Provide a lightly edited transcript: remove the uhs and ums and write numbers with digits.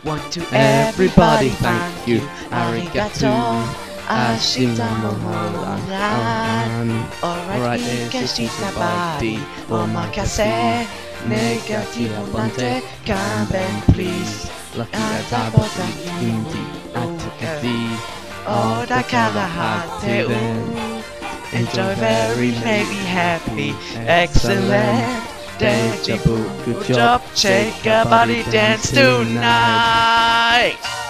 Want to everybody thank you. Arigato. Alright, Nikeshi Sabadi. Omakase. Negativo Bante. Kanben, please. Lucky Atabota Hindi. Atikadi. Oda Kalahate. Enjoy very, maybe happy. Excellent. Deja vu. Good job. Shake your body, dance tonight.